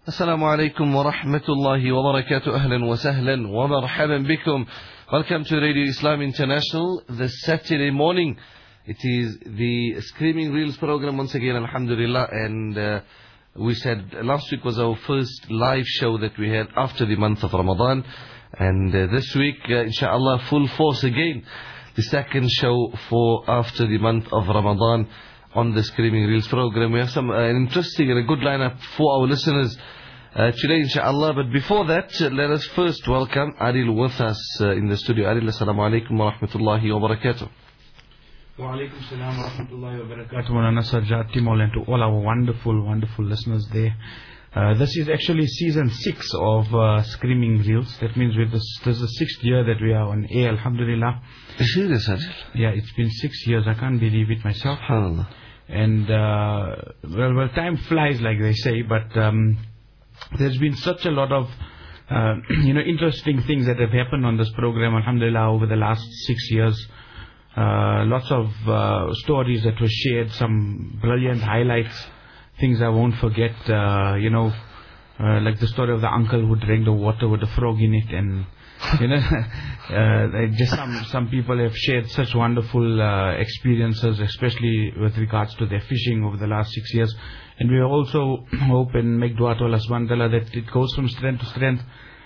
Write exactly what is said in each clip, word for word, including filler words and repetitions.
Assalamu alaikum wa rahmatullahi wa barakatuh. Ahlan wa sahlan wa marhaban bikum. Welcome to Radio Islam International, this Saturday morning. It is the Screaming Reels program once again, alhamdulillah. And uh, we said last week was our first live show that we had after the month of Ramadan. And uh, this week, uh, inshallah, full force again. The second show for after the month of Ramadan on the Screaming Reels program. We have some uh, an interesting and a good lineup for our listeners uh, today, inshallah. But before that, uh, let us first welcome Adil with us uh, in the studio. Adil, assalamu alaikum wa rahmatullahi wa barakatuh. Wa alaikum salam wa rahmatullahi wa barakatuh. Maulana Sarjad Timol, and to all our wonderful, wonderful listeners there. Uh, this is actually season six of uh, Screaming Reels. That means with this, this is the sixth year that we are on air, alhamdulillah. Serious, Adil? Yeah, it's been six years. I can't believe it myself. SubhanAllah. And, uh, well, well, time flies, like they say, but um, there's been such a lot of, uh, you know, interesting things that have happened on this program, alhamdulillah, over the last six years. Uh, lots of uh, stories that were shared, some brilliant highlights, things I won't forget, uh, you know, uh, like the story of the uncle who drank the water with a frog in it, and you know, uh, just some some people have shared such wonderful uh, experiences, especially with regards to their fishing over the last six years. And we also hope and make dua to Allah subhanahu wa ta'ala that it goes from strength to strength,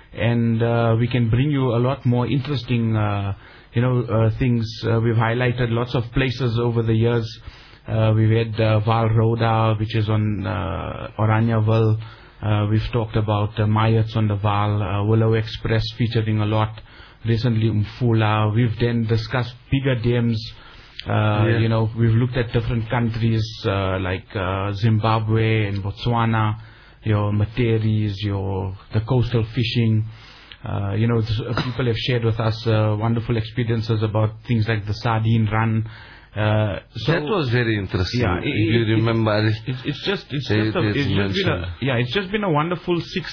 and uh, we can bring you a lot more interesting, uh, you know, uh, things. Uh, we've highlighted lots of places over the years. Uh, we've had uh, Val Roda, which is on uh, Oraniaville. Uh, we've talked about uh, Mayats on the Val, uh, Willow Express featuring a lot. Recently, Umfula. We've then discussed bigger dams. Uh, yeah. You know, we've looked at different countries uh, like uh, Zimbabwe and Botswana, your Materis, your the coastal fishing. Uh, you know, th- people have shared with us uh, wonderful experiences about things like the Sardine Run. Uh, so that was very interesting. Yeah, if you it, remember, it, it, it's just it's just a, it's just been a, yeah, it's just been a wonderful six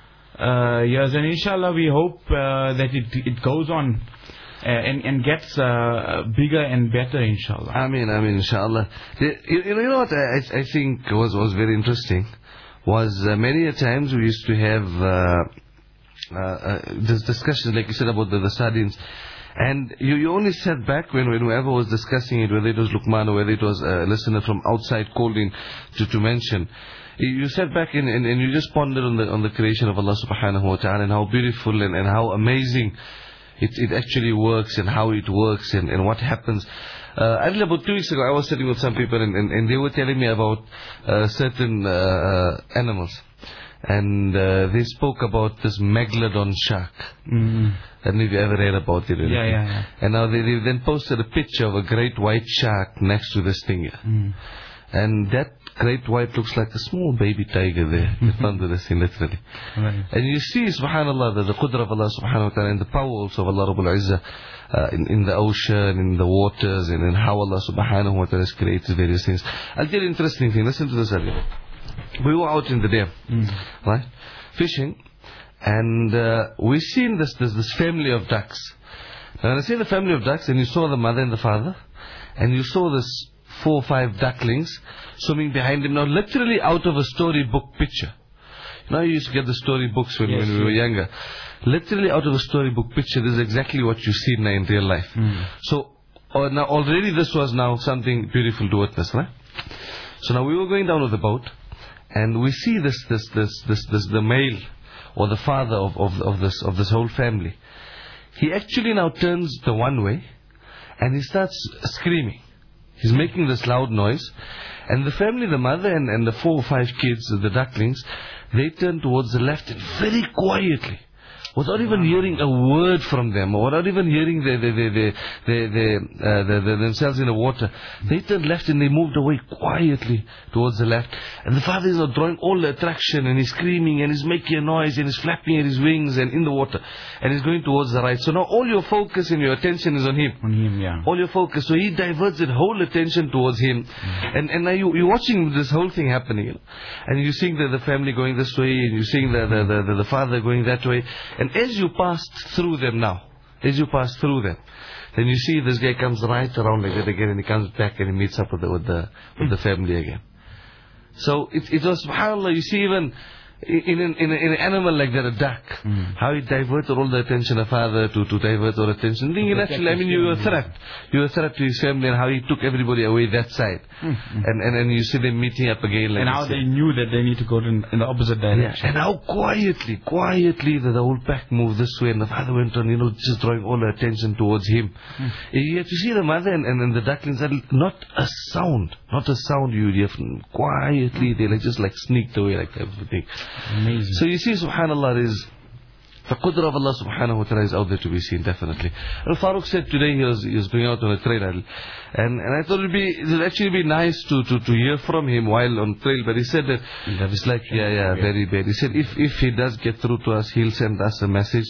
uh, years, and inshallah we hope uh, that it it goes on uh, and and gets uh, bigger and better, inshallah. I mean, I mean, inshallah. The, you, you know what I I think was was very interesting was uh, many a times we used to have uh, uh, uh, this discussions like you said about the, the sardines. And you, you only sat back when, when whoever was discussing it, whether it was Luqman or whether it was a listener from outside called in to, to mention. You sat back and, and, and you just pondered on the on the creation of Allah subhanahu wa ta'ala, and how beautiful and, and how amazing it, it actually works, and how it works, and, and what happens. Uh, I think about two weeks ago I was sitting with some people, and, and, and they were telling me about uh, certain uh, animals. And uh, they spoke about this megalodon shark. Mm-hmm. I don't know if you ever read about it. Yeah, yeah, yeah. And now they, they then posted a picture of a great white shark next to this thing here. Mm. And that great white looks like a small baby tiger there in front of this thing, literally. Right. And you see, subhanAllah, the, the qudra of Allah subhanahu wa ta'ala, and the power also of Allah Rabbul Izzah uh, in, in the ocean, in the waters, and in how Allah subhanahu wa ta'ala has created various things. I'll tell you an interesting thing. Listen to this earlier. We were out in the dam, mm. right, fishing, and uh, we seen this, this this family of ducks. Now, when I say the family of ducks, and you saw the mother and the father, and you saw this four or five ducklings swimming behind them. Now, literally out of a storybook picture. You know, you used to get the storybooks when, yes, when we were younger. Literally out of a storybook picture, this is exactly what you see now in real life. Mm. So, uh, now already this was now something beautiful to witness, right? So now we were going down with the boat. And we see this, this, this, this, this, the male or the father of, of, of this, of this whole family. He actually now turns the one way, and he starts screaming. He's making this loud noise, and the family, the mother and, and the four or five kids, the ducklings, they turn towards the left, and very quietly, without even hearing a word from them, or without even hearing the, the, the, the, the, the, uh, the, the, themselves in the water, they turned left and they moved away quietly towards the left. And the father is now drawing all the attraction, and he's screaming, and he's making a noise, and he's flapping at his wings and in the water, and he's going towards the right. So now all your focus and your attention is on him. On him, yeah. All your focus. So he diverts that whole attention towards him. Mm. And and now you, you're watching this whole thing happening, you know? And you're seeing the, the family going this way, and you're seeing the, the, the, the, the father going that way. And as you passed through them now, as you pass through them, then you see this guy comes right around like that again, and he comes back and he meets up with the with the, with the family again. So it, it was, subhanAllah, you see even in an, in, a, in an animal like that, a duck, mm. how it diverted all the attention of father to, to divert all attention. Thinking naturally, I mean, you were a threat. You were a threat to his family, and how he took everybody away that side. Mm-hmm. And, and and you see them meeting up again. Like and how they knew that they need to go in, in the opposite direction. Yeah. And how quietly, quietly the, the whole pack moved this way, and the father went on, you know, just drawing all the attention towards him. Mm. You have to see the mother and, and, and the ducklings, not a sound, not a sound you would hear. Quietly, they like just like sneaked away like everything. Amazing. So you see, subhanAllah, is the qudra of Allah subhanahu wa ta'ala is out there to be seen, definitely. Al Farouk said today he was, he was going out on a trail, and, and I thought it would be, it would actually be nice to, to, to hear from him while on trail, but he said that, it's like, yeah, yeah, very bad. He said if, if he does get through to us, he'll send us a message.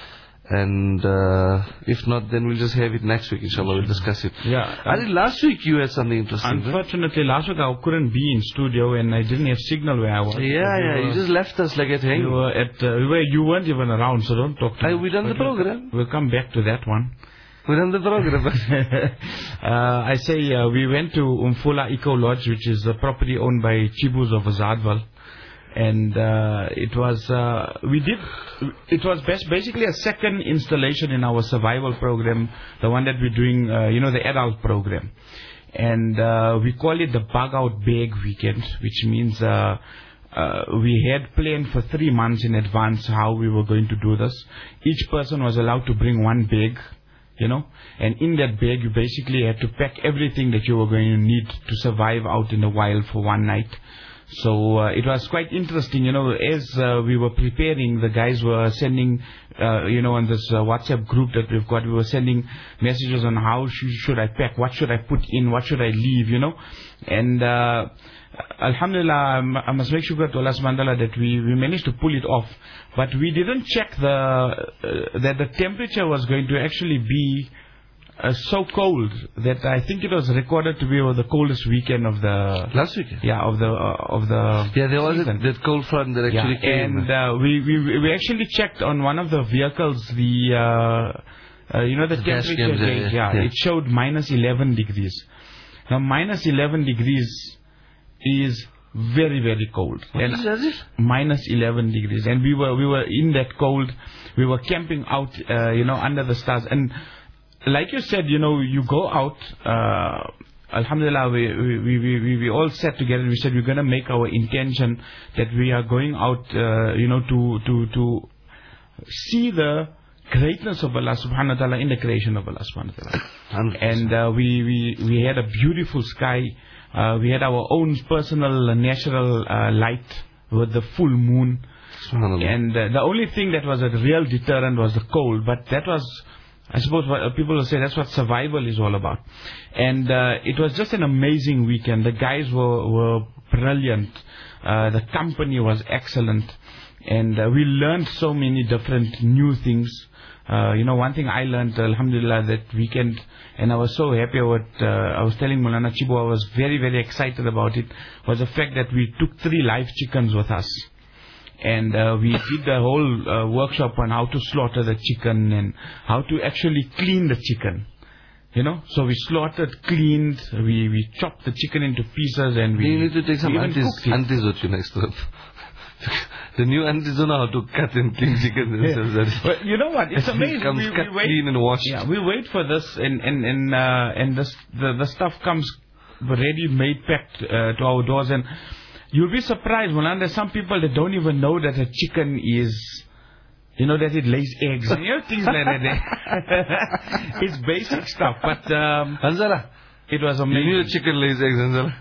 And uh, if not, then we'll just have it next week, inshallah. We'll discuss it. Yeah. I think last week you had something interesting. Unfortunately, right? last week I couldn't be in studio and I didn't have signal where I was. Yeah, yeah. You, you just left us like at hanging. You were at, uh, we were, you weren't even around, so don't talk to I, me. We done the program. We'll come back to that one. We done the program. uh, I say uh, we went to Umfula Eco Lodge, which is a property owned by Chibus of Azadwal. And uh, it was, uh, we did, it was best, basically a second installation in our survival program, the one that we're doing, uh, you know, the adult program. And uh, we call it the Bug Out Bag Weekend, which means uh, uh, we had planned for three months in advance how we were going to do this. Each person was allowed to bring one bag, you know, and in that bag you basically had to pack everything that you were going to need to survive out in the wild for one night. So uh, it was quite interesting, you know, as uh, we were preparing, the guys were sending, uh, you know, on this uh, WhatsApp group that we've got, we were sending messages on how sh should I pack, what should I put in, what should I leave, you know. And uh, Alhamdulillah, I must make sure to Allah subhanahu wa ta'ala that we, we managed to pull it off. But we didn't check the uh, that the temperature was going to actually be Uh, so cold that I think it was recorded to be the coldest weekend of the last weekend. Yeah, of the uh, of the yeah, there was a, that cold front that actually yeah, came. And uh, we we we actually checked on one of the vehicles the uh, uh, you know the, the temperature gauge. Yeah, yeah, yeah, it showed minus eleven degrees. Now minus eleven degrees is very very cold. What and is it? Minus eleven degrees, and we were we were in that cold. We were camping out, uh, you know, under the stars. And like you said, you know, you go out, uh, Alhamdulillah, we, we, we, we, we all sat together and we said we're going to make our intention that we are going out, uh, you know, to, to, to see the greatness of Allah subhanahu wa ta'ala in the creation of Allah subhanahu wa ta'ala. And uh, we, we, we had a beautiful sky. Uh, we had our own personal uh, natural uh, light with the full moon. And uh, the only thing that was a real deterrent was the cold, but that was, I suppose what people will say, that's what survival is all about. And uh, it was just an amazing weekend. The guys were, were brilliant. Uh, the company was excellent. And uh, we learned so many different new things. Uh, you know, one thing I learned, alhamdulillah, that weekend, and I was so happy about, uh, I was telling Mulana Chibu, I was very, very excited about it, was the fact that we took three live chickens with us. And uh, we did the whole uh, workshop on how to slaughter the chicken and how to actually clean the chicken. You know, so we slaughtered, cleaned, we, we chopped the chicken into pieces, and we. You need to take some aunties, aunties with you next time. The new aunties don't know how to cut and clean chicken. Yeah. But you know what? It's amazing. It comes we, cut we wait, clean and washed. Yeah, we wait for this, and and and uh, and this the the stuff comes ready made, packed uh, to our doors, and you'll be surprised, Mulana, there's some people that don't even know that a chicken is, you know, that it lays eggs. You know, things like that. It's basic stuff, but um, Hanzala, it was amazing. You knew a chicken lays eggs, Hanzala.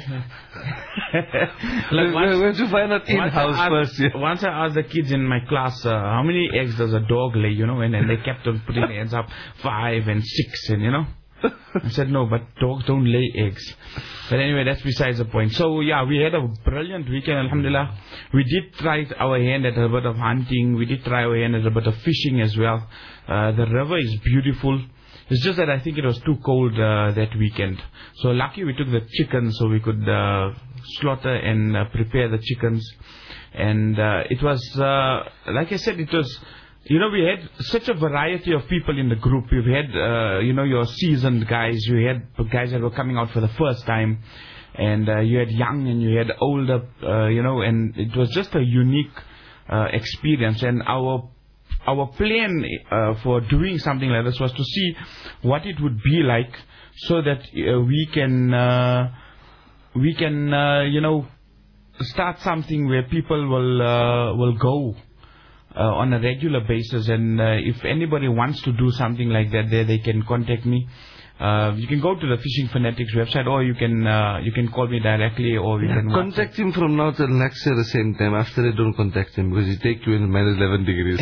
Like once, we have to find out in-house first. Yeah. Once I asked the kids in my class, uh, how many eggs does a dog lay, you know, and, and they kept on putting their hands up, five and six, and you know. I said, no, but dogs don't lay eggs. But anyway, that's besides the point. So, yeah, we had a brilliant weekend, alhamdulillah. We did try our hand at a bit of hunting. We did try our hand at a bit of fishing as well. Uh, the river is beautiful. It's just that I think it was too cold uh, that weekend. So, lucky we took the chickens so we could uh, slaughter and uh, prepare the chickens. And uh, it was, uh, like I said, it was... You know, we had such a variety of people in the group. We've had, uh, you know, your seasoned guys. We had guys that were coming out for the first time. and uh, you had young and you had older, uh, you know, and it was just a unique uh, experience. And our our plan uh, for doing something like this was to see what it would be like, so that uh, we can uh, we can uh, you know start something where people will uh, will go uh, on a regular basis. And uh, if anybody wants to do something like that, there they can contact me. Uh, you can go to the Fishing Fanatics website, or you can uh, you can call me directly, or you yeah, can contact him from now till next year the same time. After that, don't contact him, because he take you in minus eleven degrees.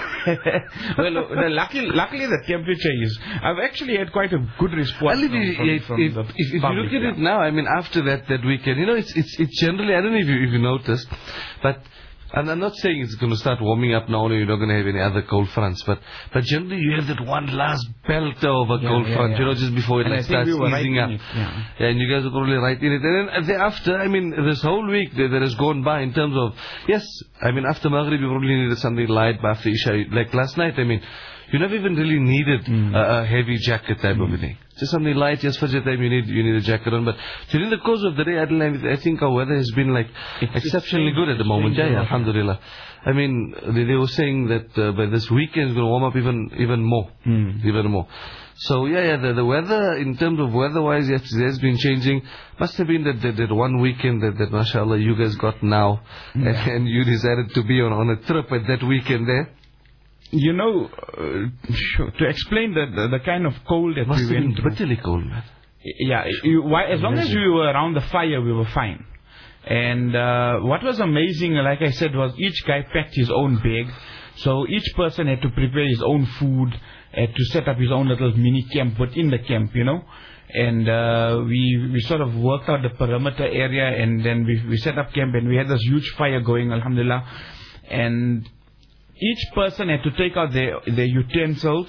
Well, uh, the, luckily, luckily the temperature is. I've actually had quite a good response. Well, from, if, from, if, from if, the if, if you public, look at yeah. it now, I mean, after that that weekend, you know, it's it's it's generally, I don't know if you if you noticed, but. And I'm not saying it's going to start warming up now, or you're not going to have any other cold fronts, but but generally you have that one last belter of a Yeah, cold yeah, front, yeah. you know, just before it And like I think starts we were right easing in up. it, yeah. Yeah, and you guys are probably right in it. And then thereafter, I mean, this whole week that, that has gone by in terms of, yes, I mean, after Maghrib you probably needed something light, but after Isha, like last night, I mean, you never even really needed Mm. a, a heavy jacket type Mm. of a thing. Just something light, yes, Fajr time you need you need a jacket on. But during the course of the day, Adil, I think our weather has been like It's- it's exceptionally changed, good at the it's moment. changed Yeah, a yeah, lot. alhamdulillah. I mean, they, they were saying that uh, by this weekend it's going to warm up even even more, Mm. even more. So yeah, yeah, the, the weather, in terms of weather-wise, yes, it has been changing. Must have been that that, that one weekend that, that, mashallah, you guys got now, Yeah. and, and you decided to be on, on a trip at that weekend there. You know, uh, sure, to explain the, the the kind of cold that Must we have been went through. bitterly cold, man. Yeah, you, why, as long as we were around the fire, we were fine. And uh, what was amazing, like I said, was each guy packed his own bag. So each person had to prepare his own food, had to set up his own little mini camp within the camp, you know. And uh, we we sort of worked out the perimeter area, and then we we set up camp, and we had this huge fire going, alhamdulillah. And each person had to take out their their utensils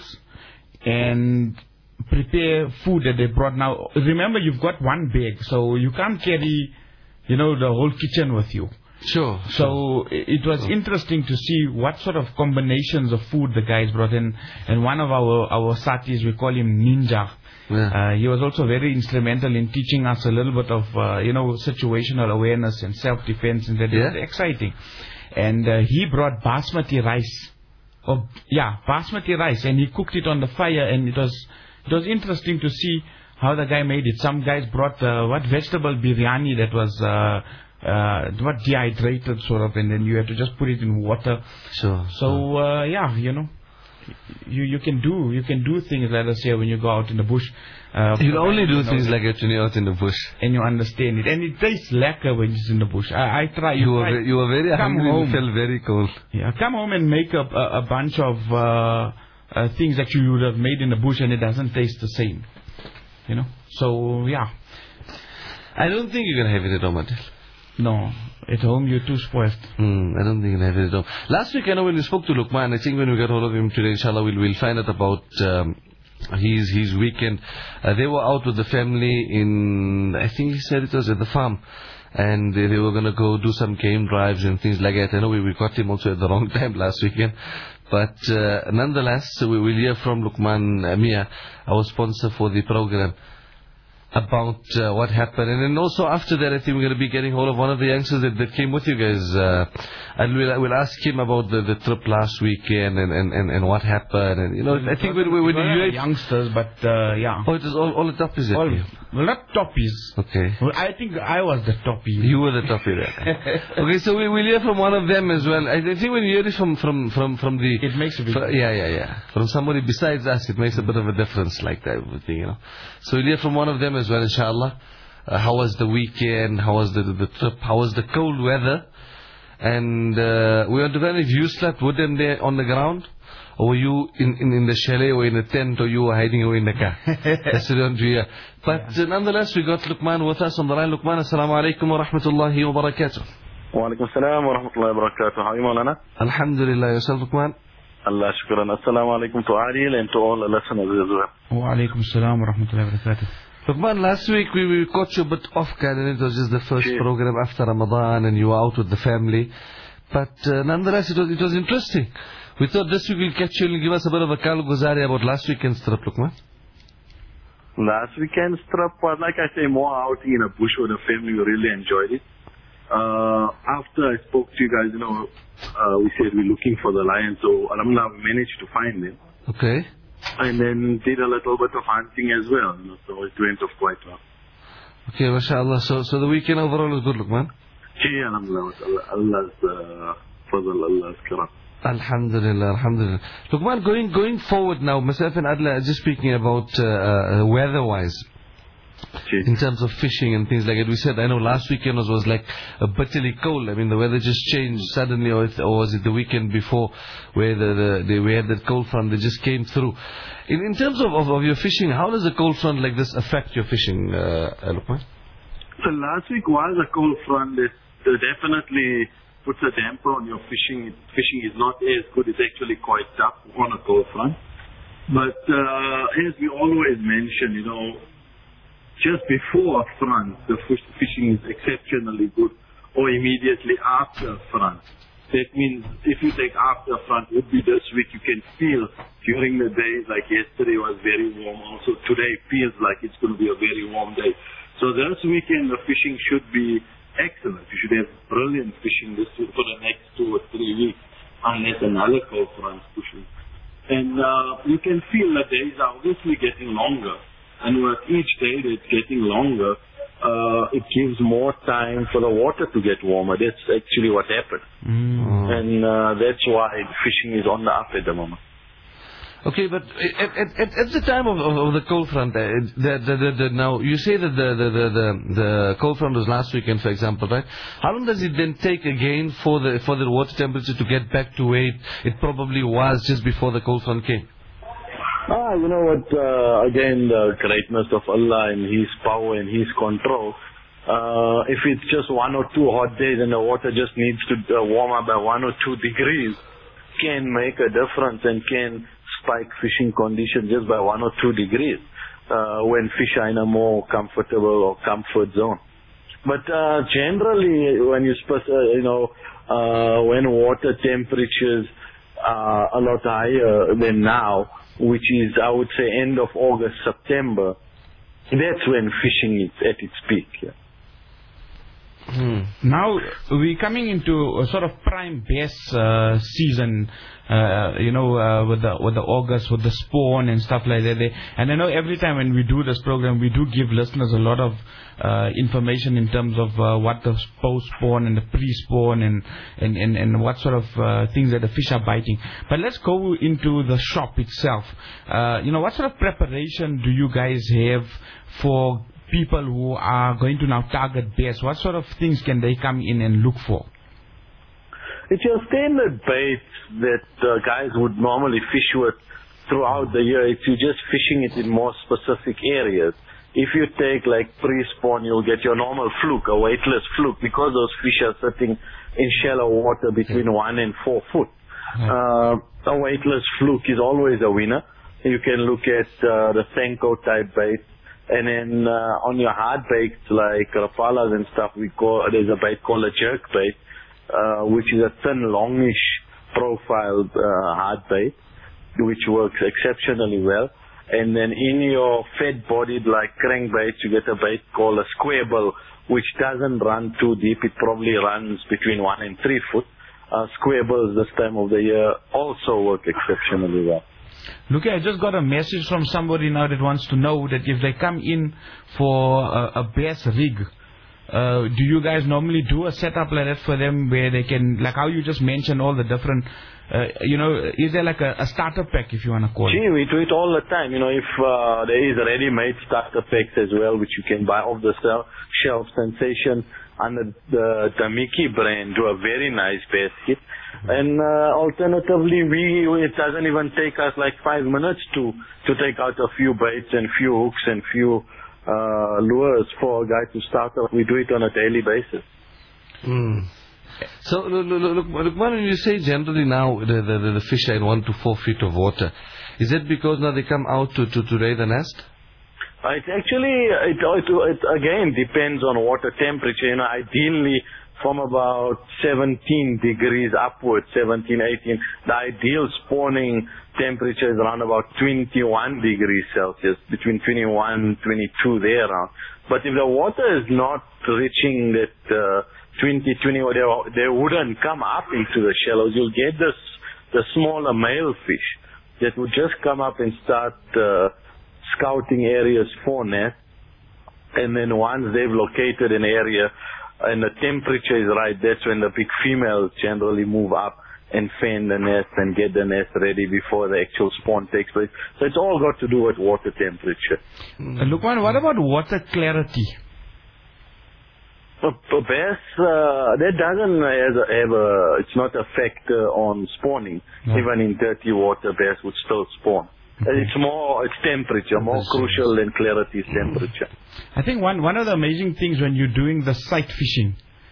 and prepare food that they brought. Now, remember, you've got one bag, so you can't carry, you know, the whole kitchen with you. Sure. So i- it was interesting to see what sort of combinations of food the guys brought in. And one of our, our satis, we call him Ninja. Yeah. Uh, he was also very instrumental in teaching us a little bit of, uh, you know, situational awareness and self-defense, and that Yeah. was exciting. And uh, he brought basmati rice. Oh, yeah, basmati rice, and he cooked it on the fire, and it was it was interesting to see how the guy made it. Some guys brought uh, what vegetable biryani that was uh, uh, what dehydrated sort of, and then you had to just put it in water. Sure. So uh, yeah, you know, you you can do you can do things, let us say, when you go out in the bush. Uh, You'll only do you know, things like that when you're out in the bush. and you understand it, and it tastes lekker when it's in the bush. I, I try. You were, try, ve- you were very come hungry home. and felt very cold. Yeah, come home and make a, a, a bunch of uh, uh, things that you would have made in the bush, and it doesn't taste the same. You know. So yeah, I don't think you're going to have it at home, Adil. no, at home you're too spoiled. Hmm, I don't think you're going to have it at home. Last week, I know when we spoke to Luqman, I think when we got hold of him today, inshallah, we'll, we'll find out about um, his his weekend. Uh, they were out with the family in, I think he said it was at the farm. And they, they were going to go do some game drives and things like that. I know we, we got him also at the wrong time last weekend. But uh, nonetheless, we will hear from Luqman uh, Mia, our sponsor for the program, about uh, what happened. And then also after that, I think we're going to be getting hold of one of the youngsters that, that came with you guys. Uh, and we'll, we'll ask him about the, the trip last weekend and, and, and, and what happened. And, you know, I think when, when, when We were you... youngsters, but uh, yeah, Oh, it was all, all the toppies that all, came. well, not toppies. Okay. Well, I think I was the toppy. You were the toppy there. Okay, so we will hear from one of them as well. I, I think when you hear it from, from, from, from the... It makes a big fr- yeah, yeah, yeah. From somebody besides us, it makes a bit of a difference like that, thing, you know. So we'll hear from one of them as well, inshallah. Uh, how was the weekend? How was the, the, the trip? How was the cold weather? And uh, we want to know if you slept with them there on the ground, or were you in, in, in the chalet or in a tent, or you were hiding away in the car. That's the one to hear. But uh, nonetheless, we got Luqman with us on the line. Luqman, assalamu alaikum wa rahmatullahi wa barakatuh. وعليكم السلام ورحمة الله وبركاته. How are you, Maulana? Alhamdulillah, yourself, Luqman? Allah shukran. Assalamu alaikum to Adil and to all the listeners as well. Wa alaikum salam wa rahmatullahi wa barakatuh. Luqman, last week we, we caught you a bit off guard, and it was just the first Sure. program after Ramadan, and you were out with the family. But uh, nonetheless, it was it was interesting. We thought this week we'll catch you and give us a bit of a Kal Guzari about last weekend's trip, Luqman. Last weekend's trip was, like I say, more out in a bush with the family. We really enjoyed it. Uh, after I spoke to you guys, you know, uh, we said we're looking for the lion, so alhamdulillah, we managed to find them. Okay. And then did a little bit of hunting as well, you know, so it went off quite well. Okay, mashallah. So, so the weekend overall is good, Luqman? Yeah, alhamdulillah. Allah's uh, fadl, Allah's karam. Alhamdulillah, alhamdulillah. Luqman, going going forward now, myself and Adla are just speaking about uh, uh, weather-wise. In terms of fishing and things like that, we said, I know last weekend was, was like a bitterly cold. I mean, the weather just changed suddenly, or, it, or was it the weekend before where the, the, the, we had that cold front that just came through. In, in terms of, of, of your fishing, how does a cold front like this affect your fishing, uh, Luqman? So last week was a cold front that uh, definitely puts a damper on your fishing. Fishing is not as good. It's actually quite tough on a cold front. But uh, as we always mention, you know, just before a front, the fish, fishing is exceptionally good, or immediately after a front. That means if you take after a front, would be this week, you can feel during the days, like yesterday was very warm, also today feels like it's going to be a very warm day. So this weekend the fishing should be excellent. You should have brilliant fishing this week for the next two or three weeks, unless another cold front pushes. And uh, you can feel the days are obviously getting longer. And with each day that's getting longer, uh, it gives more time for the water to get warmer. That's actually what happened. Mm. And uh, that's why fishing is on the up at the moment. Okay, but at, at, at the time of, of, of the cold front, uh, the, the, the, the, now you say that the, the, the, the, the cold front was last weekend, for example, right? How long does it then take again for the for the water temperature to get back to where it, it probably was just before the cold front came? Ah, you know what, uh, again, the greatness of Allah and His power and His control. Uh, if it's just one or two hot days and the water just needs to uh, warm up by one or two degrees, can make a difference and can spike fishing conditions just by one or two degrees uh, when fish are in a more comfortable or comfort zone. But uh, generally, when you, sp- uh, you know, uh, when water temperatures are a lot higher than now, which is, I would say, end of August, September, that's when fishing is at its peak. Yeah. Hmm. Now we're coming into a sort of prime bass uh, season, uh, you know, uh, with the with the August, with the spawn and stuff like that. They, and I know every time when we do this program, we do give listeners a lot of uh, information in terms of uh, what the post-spawn and the pre-spawn and, and, and, and what sort of uh, things that the fish are biting. But let's go into the shop itself. Uh, you know, what sort of preparation do you guys have for people who are going to now target bass? What sort of things can they come in and look for? It's your standard bait that uh, guys would normally fish with throughout the year. It's you just fishing it in more specific areas. If you take like pre-spawn, you'll get your normal fluke, a weightless fluke, because those fish are sitting in shallow water between one and four foot. Uh, a weightless fluke is always a winner. You can look at uh, the Senko type bait. And then uh, on your hard baits like rapalas and stuff, we call there's a bait called a jerk bait, uh, which is a thin, longish profiled uh, hard bait, which works exceptionally well. And then in your fed-bodied like crankbaits, you get a bait called a square bill, which doesn't run too deep. It probably runs between one and three foot. Uh, square bills this time of the year also work exceptionally well. Look, I just got a message from somebody now that wants to know that if they come in for a, a bass rig, uh, do you guys normally do a setup like that for them where they can, like how you just mentioned all the different, uh, you know, is there like a, a starter pack, if you want to call Gee, it? we do it all the time. You know, if uh, there is ready-made starter packs as well, which you can buy off the shelf. Sensation under the Tamiki brand do a very nice bass kit. And uh, alternatively, we it doesn't even take us like five minutes to to take out a few baits and few hooks and few uh, lures for a guy to start off. We do it on a daily basis. Mm. So, look, look, look, when you say generally now the, the, the fish are in one to four feet of water, is that because now they come out to, to, to lay the nest? Uh, it actually, it, it, it again depends on water temperature. You know, ideally, from about seventeen degrees upwards, seventeen, eighteen. The ideal spawning temperature is around about twenty-one degrees Celsius, between twenty-one, twenty-two there around. But if the water is not reaching that uh, twenty, twenty, they, they wouldn't come up into the shallows. You'll get this, the smaller male fish that would just come up and start uh, scouting areas for nests. And then once they've located an area and the temperature is right, that's when the big females generally move up and fan the nest and get the nest ready before the actual spawn takes place. So it's all got to do with water temperature. Uh, Lukman, what about water clarity? So, so bass, uh, that doesn't have a, have a, it's not a factor on spawning. No. Even in dirty water, bass would still spawn. Okay. It's more, it's temperature, more crucial than clarity is temperature. I think one, one of the amazing things when you're doing the sight fishing,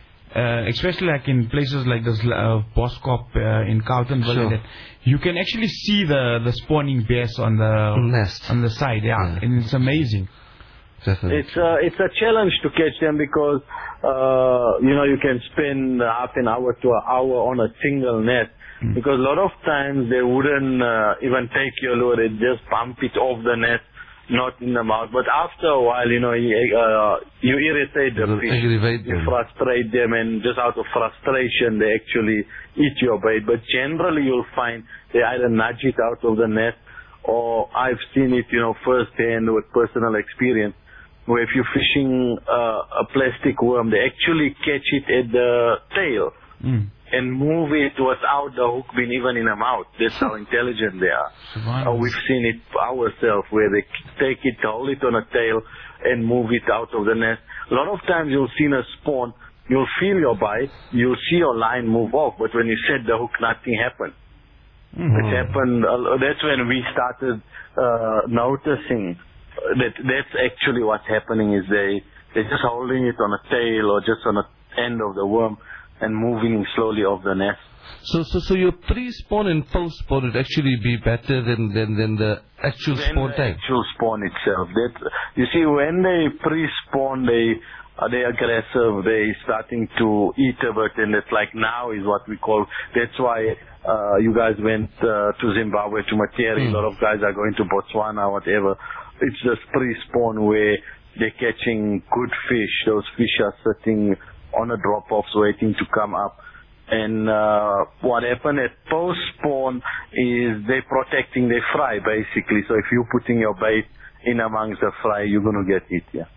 uh, especially like in places like this, uh, Boskop, uh, in Carltonville, sure. that you can actually see the, the spawning bass on the nest, on the side, yeah, yeah. and it's amazing. Definitely. It's a, it's a challenge to catch them because, uh, you know, you can spend half an hour to an hour on a single net. Mm. Because a lot of times they wouldn't uh, even take your lure, they just bump it off the net, not in the mouth. But after a while, you know, you, uh, you irritate the fish, you frustrate them, and just out of frustration, they actually eat your bait. But generally, you'll find they either nudge it out of the net, or I've seen it, you know, firsthand with personal experience, where if you're fishing uh, a plastic worm, they actually catch it at the tail. Mm. And move it without the hook being even in the mouth. That's how intelligent they are. Uh, we've seen it ourselves where they take it, hold it on a tail, and move it out of the nest. A lot of times you'll see a spawn, you'll feel your bite, you'll see your line move off, but when you set the hook, nothing happened. Mm-hmm. It happened. Uh, that's when we started uh, noticing that that's actually what's happening. Is they they're just holding it on a tail or just on the end of the worm and moving slowly off the nest. So, so, so your pre-spawn and post-spawn would actually be better than, than, than the actual than spawn the time? actual spawn itself. That, you see, when they pre-spawn, they, uh, they're aggressive, they're starting to eat a bit, and it's like now is what we call, that's why uh, you guys went uh, to Zimbabwe, to Materi, mm. a lot of guys are going to Botswana, whatever. It's just pre-spawn where they're catching good fish. Those fish are sitting on a drop-offs waiting to come up. And uh, what happened at post-spawn is they're protecting their fry, basically. So if you're putting your bait in amongst the fry, you're going to get it, yeah.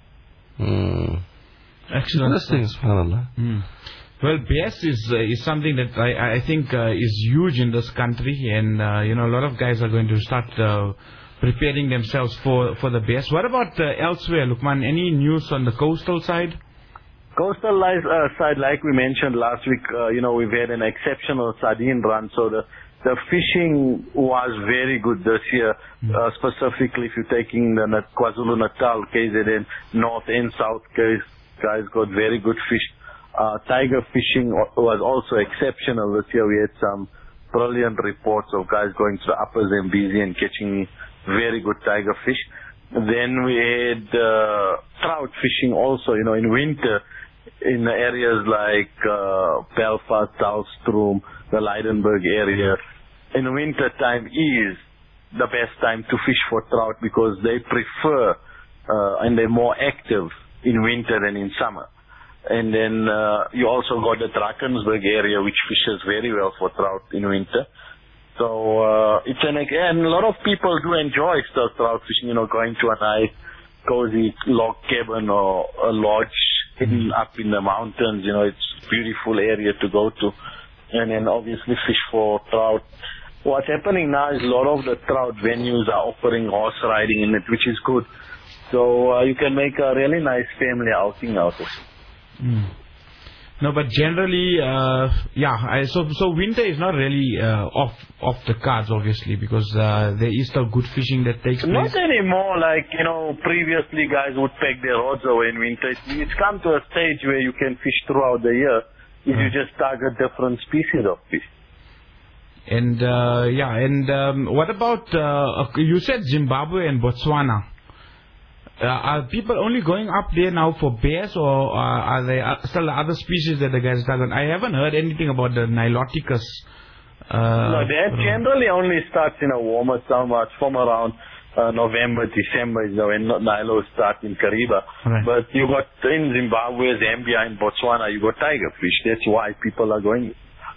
Mm. Excellent. Interesting, subhanAllah. Mm. Well, bass is uh, is something that I, I think uh, is huge in this country. And, uh, you know, a lot of guys are going to start uh, preparing themselves for, for the bass. What about uh, elsewhere, Lukman? Any news on the coastal side? Coastal life, uh, side, like we mentioned last week, uh, you know, we've had an exceptional sardine run, so the the fishing was very good this year, mm. uh, specifically if you're taking the KwaZulu-Natal, K Z N, North and South case, guys got very good fish. Uh, tiger fishing was also exceptional this year. We had some brilliant reports of guys going to the upper Zambezi and catching very good tiger fish. Then we had uh, trout fishing also, you know, in winter, in the areas like uh, Belfast, Dahlstrom, the Leidenburg area. In winter time is the best time to fish for trout because they prefer uh, and they're more active in winter than in summer. And then uh, you also got the Drakensberg area which fishes very well for trout in winter. So uh, it's an and a lot of people do enjoy still trout fishing, you know, going to a nice cozy log cabin or a lodge hidden up in the mountains, you know, it's a beautiful area to go to. And then obviously fish for trout. What's happening now is a lot of the trout venues are offering horse riding in it, which is good. So uh, you can make a really nice family outing out of it. Mm. No, but generally, uh, yeah, I, so so winter is not really uh, off off the cards, obviously, because uh, there is still good fishing that takes place. Not anymore, like, you know, previously guys would pack their rods away in winter. It's, it's come to a stage where you can fish throughout the year if mm. you just target different species of fish. And, uh, yeah, and um, what about, uh, you said Zimbabwe and Botswana. Uh, are people only going up there now for bears, or uh, are there still other species that the guys target? I haven't heard anything about the Niloticus. Uh, no, that generally only starts in a warmer summer, from around uh, November, December, you know, when Nilo starts in Kariba. Right. But you got in Zimbabwe, Zambia, and Botswana, you got tiger fish. That's why people are going.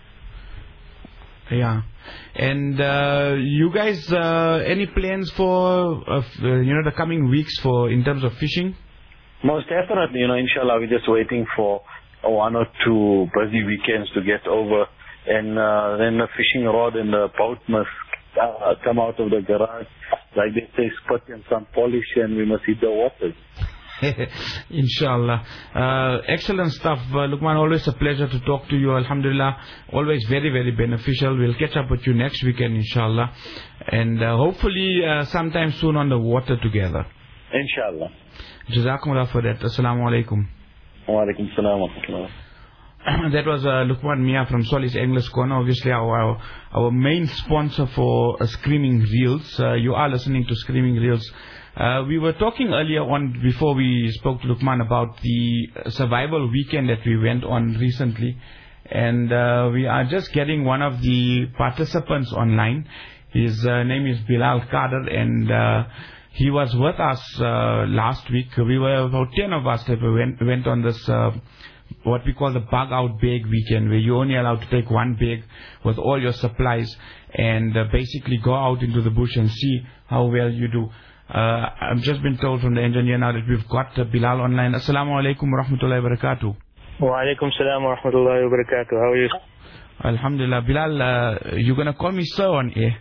Yeah. And uh, you guys, uh, any plans for uh, you know the coming weeks for in terms of fishing? Most definitely, you know, inshallah, we're just waiting for one or two busy weekends to get over, and uh, then the fishing rod and the boat must uh, come out of the garage, like they say, spit and some polish, and we must hit the waters. Inshallah. Uh, excellent stuff. Uh, Luqman, always a pleasure to talk to you. Alhamdulillah. Always very, very beneficial. We'll catch up with you next weekend, inshallah. And uh, hopefully uh, sometime soon on the water together. Inshallah. Jazakumullah for that. Assalamu alaikum. Wa alaikum salam wa rahmatullah. That was uh, Luqman Mia from Solis English Corner, obviously our, our our main sponsor for uh, Screaming Reels. Uh, you are listening to Screaming Reels. Uh, we were talking earlier on, before we spoke to Luqman, about the survival weekend that we went on recently. And uh, we are just getting one of the participants online. His uh, name is Bilal Kader, and uh, he was with us uh, last week. We were about ten of us that went, went on this uh, what we call the bug out bag weekend, where you're only allowed to take one bag with all your supplies and uh, basically go out into the bush and see how well you do. Uh, I've just been told from the engineer now that we've got uh, Bilal online. Assalamu alaikum wa rahmatullahi wa barakatuh. Wa alaikum salam wa rahmatullahi wa barakatuh. How are you? Alhamdulillah. Bilal, uh, you're going to call me sir on air?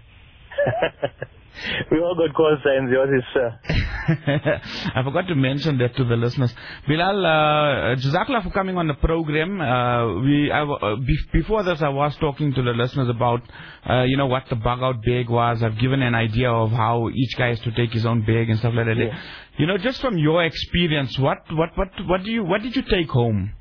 We all got call signs. Yours is sir. I forgot to mention that to the listeners. Bilal, uh, Jazakallah for coming on the program. Uh, we I, uh, be, before this, I was talking to the listeners about, uh, you know, what the bug out bag was. I've given an idea of how each guy has to take his own bag and stuff like that. Yeah. You know, just from your experience, what what what what do you what did you take home?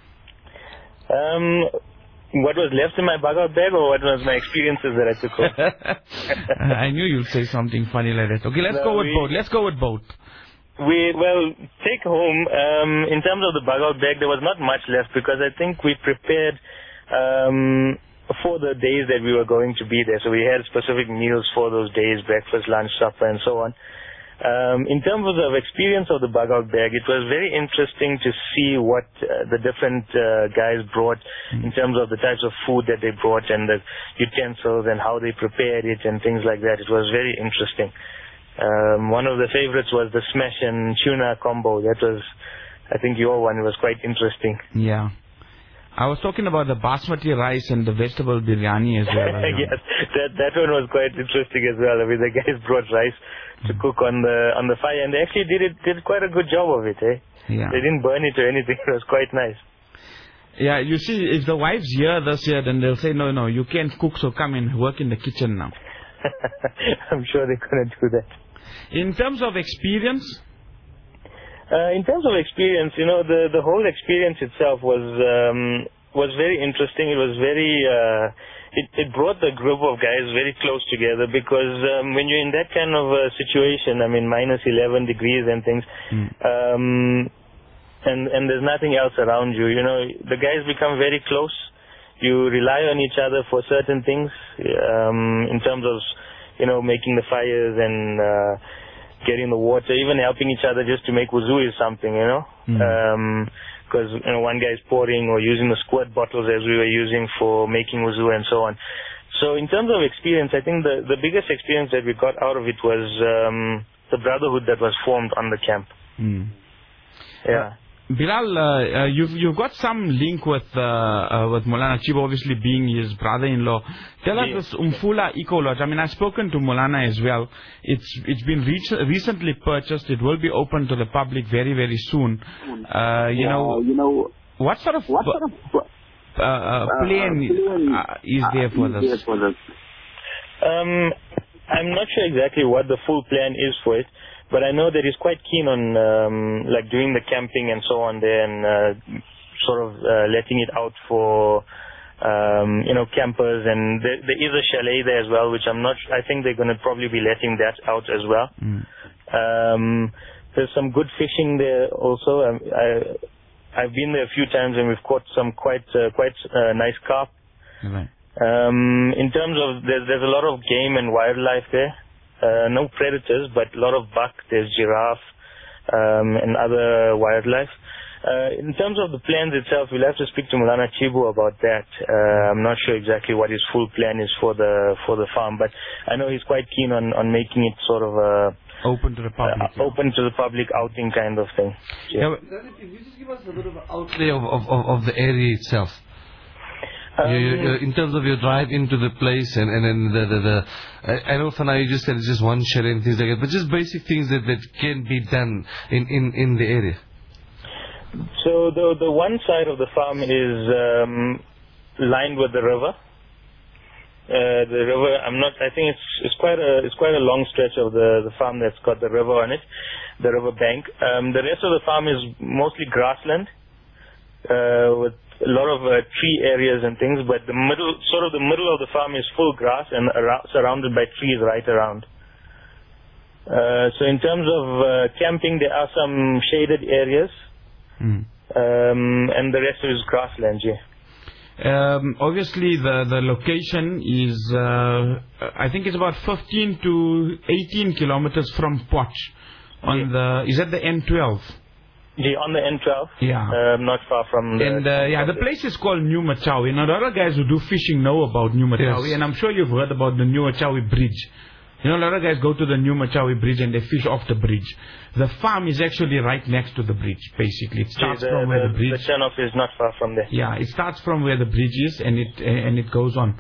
Um. What was left in my bug out bag, or what was my experiences that I took home? I knew you'd say something funny like that. Okay, let's no, go with we, both. Let's go with both. We, well, take home, um, in terms of the bug out bag, there was not much left because I think we prepared um, for the days that we were going to be there. So we had specific meals for those days, breakfast, lunch, supper, and so on. Um, in terms of the experience of the bug out bag, it was very interesting to see what uh, the different uh, guys brought in terms of the types of food that they brought and the utensils and how they prepared it and things like that. It was very interesting. Um, one of the favorites was the smash and tuna combo. That was, I think, your one. It was quite interesting. Yeah. I was talking about the basmati rice and the vegetable biryani as well. Yes, that that one was quite interesting as well. I mean, the guys brought rice to cook on the on the fire, and they actually did it did quite a good job of it. Eh? Yeah. They didn't burn it or anything. It was quite nice. Yeah, you see, if the wives hear this year, then they'll say, no, no, you can't cook, so come and work in the kitchen now. I'm sure they're going to do that. In terms of experience? Uh, in terms of experience, you know, the, the whole experience itself was um, was very interesting. It was very, uh, it, it brought the group of guys very close together because um, when you're in that kind of a situation, I mean, minus eleven degrees and things, mm. um, and, and there's nothing else around you, you know, the guys become very close. You rely on each other for certain things um, in terms of, you know, making the fires and uh, getting the water, even helping each other just to make wuzu is something, you know. Because, mm. um, you know, one guy's pouring or using the squirt bottles as we were using for making wuzu and so on. So in terms of experience, I think the, the biggest experience that we got out of it was um, the brotherhood that was formed on the camp. Mm. Yeah. Bilal, uh, uh, you've you've got some link with uh, uh, with Maulana Chiba, obviously being his brother-in-law. Tell us this Umfula Eco Lodge. I mean, I've spoken to Maulana as well. It's it's been re- recently purchased. It will be open to the public very very soon. Uh, you know, you know, what sort of what sort of uh, uh, plan uh, is there for this? Um, I'm not sure exactly what the full plan is for it. But I know that he's quite keen on um, like doing the camping and so on there, and uh, sort of uh, letting it out for um, you know campers. And there, there is a chalet there as well, which I'm not. I think they're going to probably be letting that out as well. Mm. Um, there's some good fishing there also. Um, I, I've been there a few times and we've caught some quite uh, quite uh, nice carp. Right. Um, in terms of, there's, there's a lot of game and wildlife there. Uh, no predators, but a lot of buck, there's giraffe, um, and other wildlife. Uh, in terms of the plans itself, we'll have to speak to Mulana Chibu about that. Uh, I'm not sure exactly what his full plan is for the for the farm, but I know he's quite keen on, on making it sort of a Open to the public. Uh, yeah. Open to the public outing kind of thing. Yeah, Yeah. Can you just give us a bit of an outlay of, of, of, of the area itself? Um, you, you, you, in terms of your drive into the place and, and then the, the, the I, I know for now you just said it's just one shed and things like that, but just basic things that, that can be done in, in, in the area. So the the one side of the farm is um, lined with the river. Uh, the river, I'm not. I think it's it's quite a it's quite a long stretch of the the farm that's got the river on it, the river bank. Um, the rest of the farm is mostly grassland, uh, with a lot of uh, tree areas and things. But the middle, sort of the middle of the farm is full grass and around, surrounded by trees right around. Uh, so in terms of uh, camping, there are some shaded areas. Mm. Um, and the rest is grassland, yeah. Um, obviously, the, the location is, uh, I think it's about fifteen to eighteen kilometers from Poch. On yeah. the, is that the N twelve? Yeah, on the N twelve. Yeah. Um, not far from the... And, uh, yeah, the place is called New Machawi. Now, the other guys who do fishing know about New Machawi, Yes. and I'm sure you've heard about the New Machawi Bridge. You know, a lot of guys go to the New Machawi Bridge and they fish off the bridge. The farm is actually right next to the bridge, basically. It starts the, from where the, the bridge... The turn-off is not far from there. Yeah, it starts from where the bridge is and it and it goes on.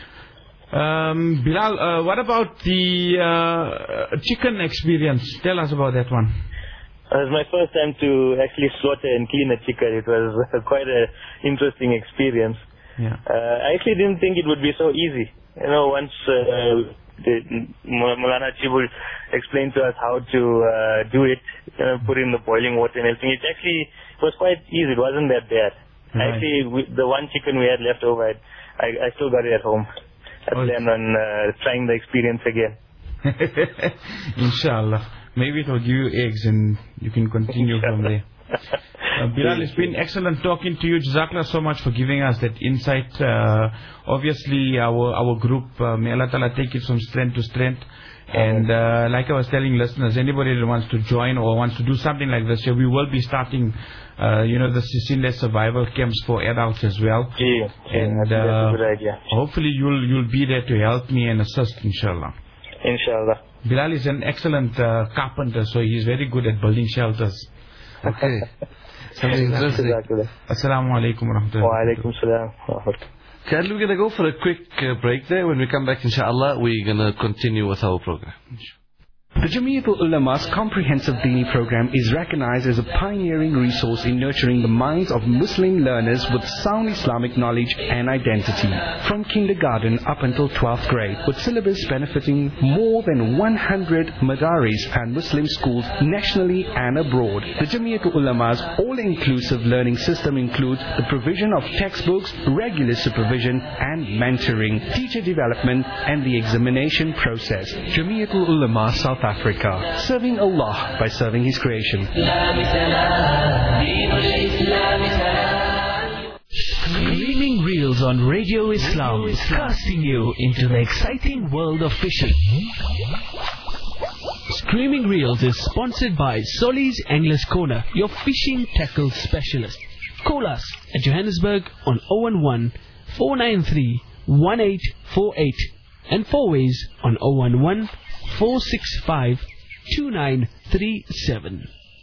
Um, Bilal, uh, what about the uh, chicken experience? Tell us about that one. It was my first time to actually slaughter and clean a chicken. It was quite an interesting experience. Yeah. Uh, I actually didn't think it would be so easy. You know, once... Uh, The, Mulana Chibu explained to us how to uh, do it, you know, put in the boiling water and everything. It actually was quite easy. It wasn't that bad. Right. Actually, we, the one chicken we had left over, I, I still got it at home. I Oh. plan on uh, trying the experience again. Inshallah. Maybe it will give you eggs and you can continue from there. Uh, Bilal, it's been excellent talking to you. Jazakallah so much for giving us that insight. Uh, obviously, our our group, uh, may Allah Ta'ala take it from strength to strength. And uh, like I was telling listeners, anybody that wants to join or wants to do something like this, we will be starting, uh, you know, the Sisile survival camps for adults as well. Yeah, and that's, uh, that's a good idea. Hopefully, you'll you'll be there to help me and assist, inshallah. Inshallah. Bilal is an excellent uh, carpenter, so he's very good at building shelters. Okay. Something interesting. Assalamu alaikum wa rahmatullahi. Wa alaikum salam. Khalid, we're going to go for a quick uh, break there. When we come back, inshallah, we're going to continue with our program. The Jamiatul Ulama's comprehensive Dini program is recognized as a pioneering resource in nurturing the minds of Muslim learners with sound Islamic knowledge and identity. From kindergarten up until twelfth grade, with syllabus benefiting more than one hundred madaris and Muslim schools nationally and abroad. The Jamiatul Ulama's all-inclusive learning system includes the provision of textbooks, regular supervision and mentoring, teacher development and the examination process. Jamiatul Ulama South Africa, serving Allah by serving His creation. Streaming reels on Radio Islam, casting you into the exciting world of fishing. Streaming reels is sponsored by Soli's Anglers Corner, your fishing tackle specialist. Call us at Johannesburg on zero one one, four nine three, one eight four eight and Fourways on zero one one, four six five, two nine three seven.